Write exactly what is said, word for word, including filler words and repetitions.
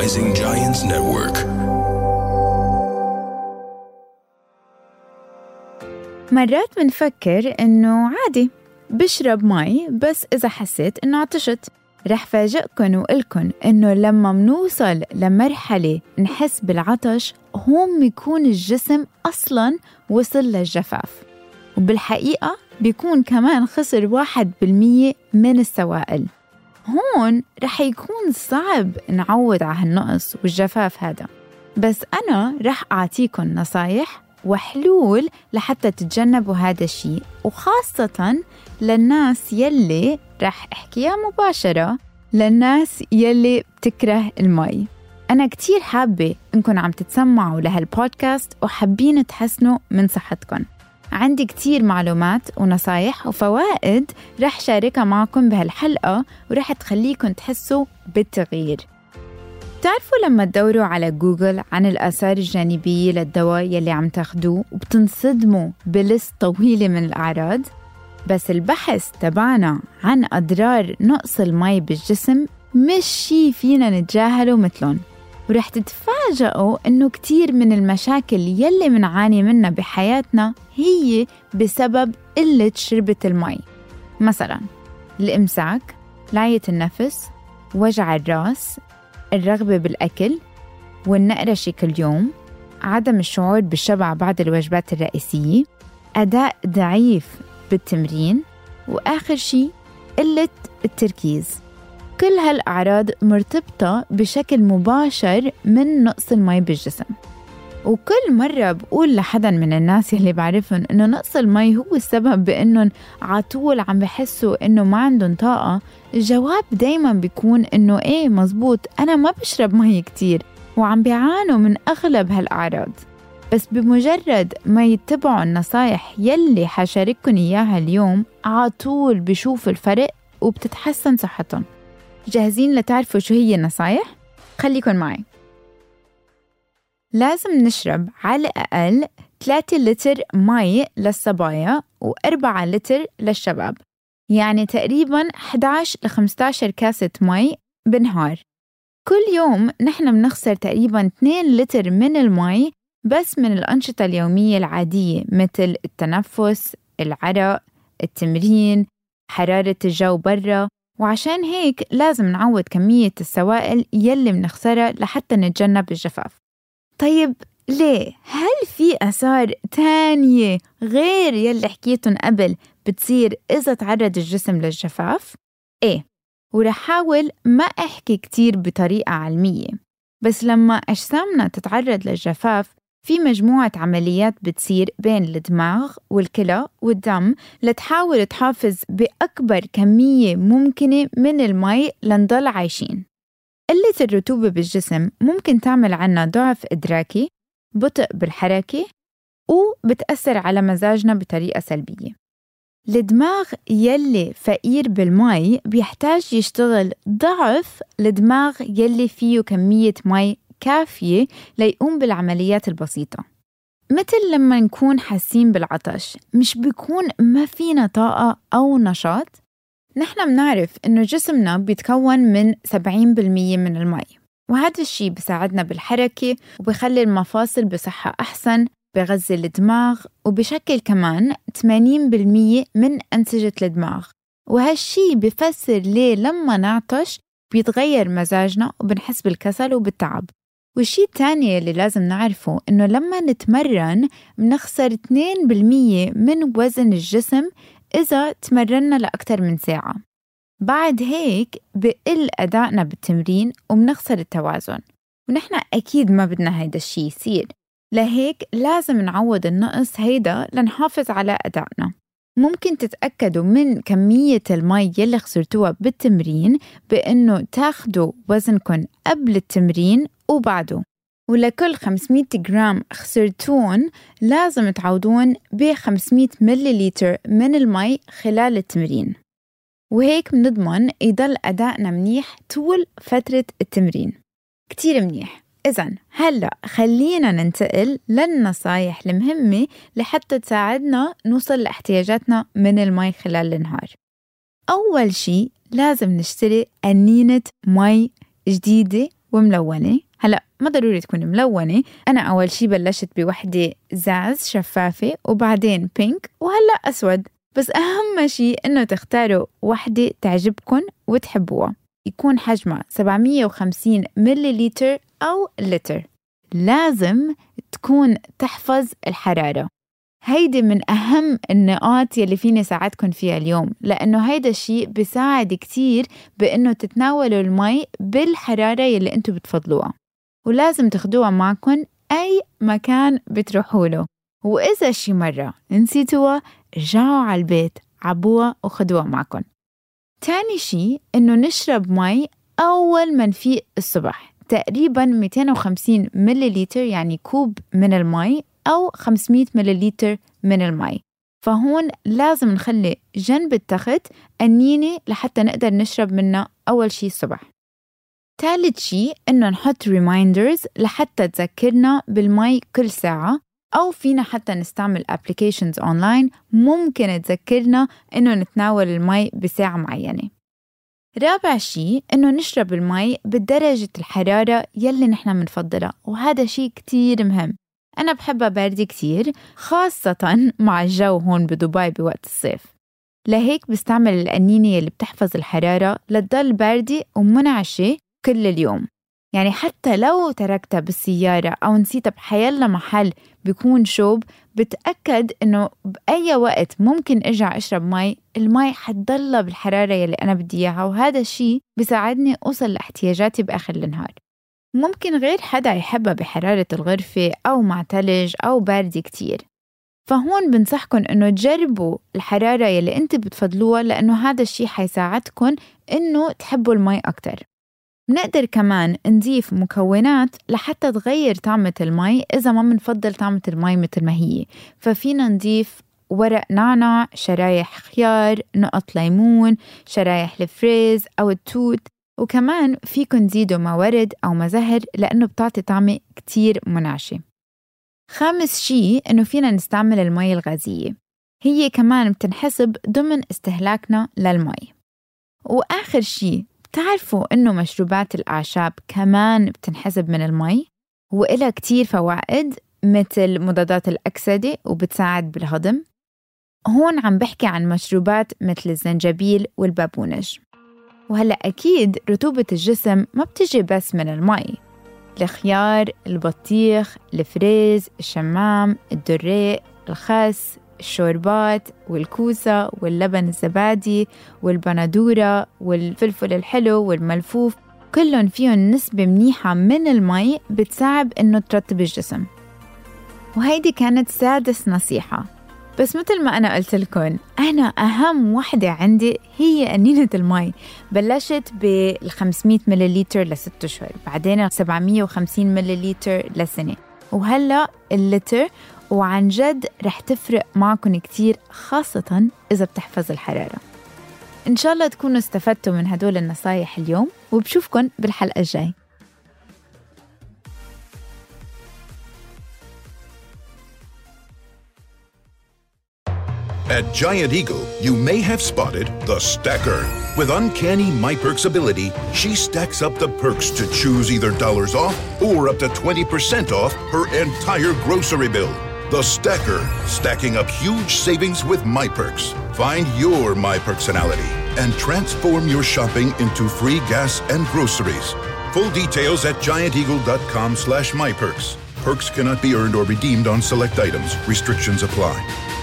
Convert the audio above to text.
Rising Giants Network. مرات بنفكر إنه عادي بشرب مي بس إذا حسيت إنه عطشت. رح فاجئكن وقلكن إنه لما منوصل لمرحلة نحس بالعطش هون بيكون الجسم أصلاً وصل للجفاف، وبالحقيقة بيكون كمان خسر واحد بالمية من السوائل. هون رح يكون صعب نعود على هالنقص والجفاف هذا، بس أنا رح أعطيكن نصايح وحلول لحتى تتجنبوا هذا الشيء، وخاصة للناس يلي رح احكيها مباشرة للناس يلي بتكره المي. أنا كتير حابة إنكم عم تتسمعوا لهالبودكاست وحابين تحسنوا من صحتكم. عندي كتير معلومات ونصايح وفوائد رح شاركها معكم بهالحلقة، ورح تخليكم تحسوا بالتغيير. تعرفوا لما تدوروا على جوجل عن الآثار الجانبية للدواء يلي عم تاخدوه وبتنصدموا بلست طويلة من الأعراض؟ بس البحث تبعنا عن أضرار نقص المي بالجسم مش شي فينا نتجاهله مثلهم، ورح تتفاجئوا إنه كتير من المشاكل يلي منعاني منها بحياتنا هي بسبب قلة شربة المي. مثلاً الإمساك، لعية النفس، وجع الرأس، الرغبة بالأكل، والنقرشة كل يوم، عدم الشعور بالشبع بعد الوجبات الرئيسية، أداء ضعيف بالتمرين، وآخر شيء قلة التركيز. كل هالأعراض مرتبطة بشكل مباشر من نقص المي بالجسم. وكل مرة بقول لحدا من الناس اللي بعرفهم إنه نقص المي هو السبب بإنهم عطول عم بحسوا إنه ما عندهم طاقة، الجواب دايما بيكون إنه إيه مزبوط، أنا ما بشرب مي كتير وعم بيعانوا من أغلب هالأعراض. بس بمجرد ما يتبعوا النصايح يلي حشارككن إياها اليوم عطول بيشوفوا الفرق وبتتحسن صحتهم. جاهزين لتعرفوا شو هي النصايح؟ خليكن معي. لازم نشرب على الأقل ثلاثة لتر مي للصبايا وأربعة لتر للشباب، يعني تقريباً إحدى عشر لخمسة عشر كاسة مي بالنهار. كل يوم نحن بنخسر تقريباً اثنين لتر من المي بس من الأنشطة اليومية العادية، مثل التنفس، العرق، التمرين، حرارة الجو برا. وعشان هيك لازم نعود كمية السوائل يلي بنخسرها لحتى نتجنب الجفاف. طيب ليه؟ هل في آثار تانية غير يلي حكيتن قبل بتصير إذا تعرض الجسم للجفاف؟ إيه، ورح حاول ما أحكي كتير بطريقة علمية، بس لما أجسامنا تتعرض للجفاف في مجموعة عمليات بتصير بين الدماغ والكلى والدم لتحاول تحافظ بأكبر كمية ممكنة من المي لنضل عايشين. قلة الرطوبة بالجسم ممكن تعمل عنا ضعف إدراكي، بطء بالحركة، وبتأثر على مزاجنا بطريقة سلبية. الدماغ يلي فقير بالمي بيحتاج يشتغل ضعف الدماغ يلي فيه كمية مي كافية ليقوم بالعمليات البسيطة. مثل لما نكون حاسين بالعطش مش بيكون ما فينا طاقة أو نشاط. نحن بنعرف إنه جسمنا بيتكون من سبعين بالمية من المي، وهذا الشيء بيساعدنا بالحركة وبيخلي المفاصل بصحة أحسن، بغذي الدماغ، وبشكل كمان ثمانين بالمية من أنسجة الدماغ. وهالشيء بيفسر ليه لما نعطش بيتغير مزاجنا وبنحس بالكسل وبالتعب. والشيء الثاني اللي لازم نعرفه إنه لما نتمرن بنخسر اثنين بالمية من وزن الجسم إذا تمرنا لأكثر من ساعة. بعد هيك بقل أدائنا بالتمرين وبنخسر التوازن، ونحن أكيد ما بدنا هيدا الشيء يصير. لهيك لازم نعوض النقص هيدا لنحافظ على أدائنا. ممكن تتأكدوا من كمية المي يلي خسرتوها بالتمرين بأنه تاخدوا وزنكم قبل التمرين وبعده، ولكل خمسمية جرام خسرتون لازم تعوضون ب خمسمية مليلتر من المي خلال التمرين، وهيك بنضمن يضل أدائنا منيح طول فترة التمرين. كتير منيح. إذن هلأ خلينا ننتقل للنصايح المهمة لحتى تساعدنا نوصل لاحتياجاتنا من المي خلال النهار. أول شي لازم نشتري قنينة مي جديدة وملونة. هلأ ما ضروري تكون ملونة، أنا أول شي بلشت بوحدة زاز شفافة وبعدين بينك وهلأ أسود، بس أهم شي إنه تختاروا وحدة تعجبكن وتحبوها، يكون حجمها سبعمية وخمسين مليلتر أو لتر. لازم تكون تحفظ الحرارة، هيدي من أهم النقاط يلي فيني ساعدكن فيها اليوم، لأنه هيدا الشيء بيساعد كتير بأنه تتناولوا المي بالحرارة يلي أنتو بتفضلوها، ولازم تاخدوها معكن أي مكان بتروحوا له، وإذا شي مرة نسيتوها رجعوا على البيت عبوها وخدوها معكن. تاني شي إنه نشرب مي أول ما نفيق الصبح، تقريباً مئتين وخمسين مليلتر يعني كوب من المي أو خمسمية مليلتر من المي، فهون لازم نخلي جنب التخت قنينة لحتى نقدر نشرب منها أول شي الصبح. ثالث شي إنه نحط reminders لحتى تذكرنا بالمي كل ساعة، أو فينا حتى نستعمل applications online ممكن تذكرنا إنه نتناول المي بساعة معينة. رابع شي إنه نشرب المي بدرجة الحرارة يلي نحن منفضلها، وهذا شي كتير مهم. أنا بحبها باردة كتير، خاصة مع الجو هون بدبي بوقت الصيف، لهيك بستعمل القنينة يلي بتحفظ الحرارة لتضل باردة ومنعشة كل اليوم. يعني حتى لو تركتها بالسيارة أو نسيتها بحيالله محل بيكون شوب، بتأكد إنه بأي وقت ممكن أرجع أشرب مي، المي حتضلها بالحرارة يلي أنا بدي إياها، وهذا الشيء بيساعدني أوصل لاحتياجاتي بآخر النهار. ممكن غير حدا يحبها بحرارة الغرفة أو مع تلج أو باردة كتير، فهون بنصحكن إنه تجربوا الحرارة يلي أنت بتفضلوها، لأنه هذا الشيء حيساعدكن إنه تحبوا المي أكتر. بنقدر كمان نضيف مكونات لحتى تغير طعمة المي إذا ما منفضل طعمة المي مثل ما هي، ففينا نضيف ورق نعناع، شرايح خيار، نقط ليمون، شرايح الفريز أو التوت، وكمان فيكن تزيدوا ما ورد أو ما زهر لأنه بتعطي طعمة كتير منعشة. خامس شي إنه فينا نستعمل المي الغازية، هي كمان بتنحسب ضمن استهلاكنا للمي. وآخر شي بتعرفوا إنه مشروبات الأعشاب كمان بتنحسب من المي، وإلها كتير فوائد مثل مضادات الأكسدة وبتساعد بالهضم. هون عم بحكي عن مشروبات مثل الزنجبيل والبابونج. وهلأ أكيد رطوبة الجسم ما بتجي بس من المي، الخيار، البطيخ، الفريز، الشمام، الدريق، الخس، الشوربات والكوسة واللبن الزبادي والبندورة والفلفل الحلو والملفوف، كلهم فيهم نسبة منيحة من المي بتساعد إنه ترطب الجسم. وهيدي كانت سادس نصيحة، بس مثل ما أنا قلت لكم، أنا أهم وحدة عندي هي قنينة المي. بلشت بالخمسمية مليلتر لست أشهر، بعدين سبعمية وخمسين مليلتر لسنة، وهلأ اللتر، وعن جد رح تفرق معكم كتير، خاصة إذا بتحفظ الحرارة. إن شاء الله تكونوا استفدتوا من هدول النصايح اليوم، وبشوفكن بالحلقة الجاي. At Giant Eagle, you may have spotted the Stacker. With uncanny MyPerks ability, she stacks up the perks to choose either dollars off or up to twenty percent off her entire grocery bill. The Stacker, stacking up huge savings with MyPerks. Find your MyPerksonality and transform your shopping into free gas and groceries. Full details at giant eagle dot com slash myperks. Perks cannot be earned or redeemed on select items. Restrictions apply.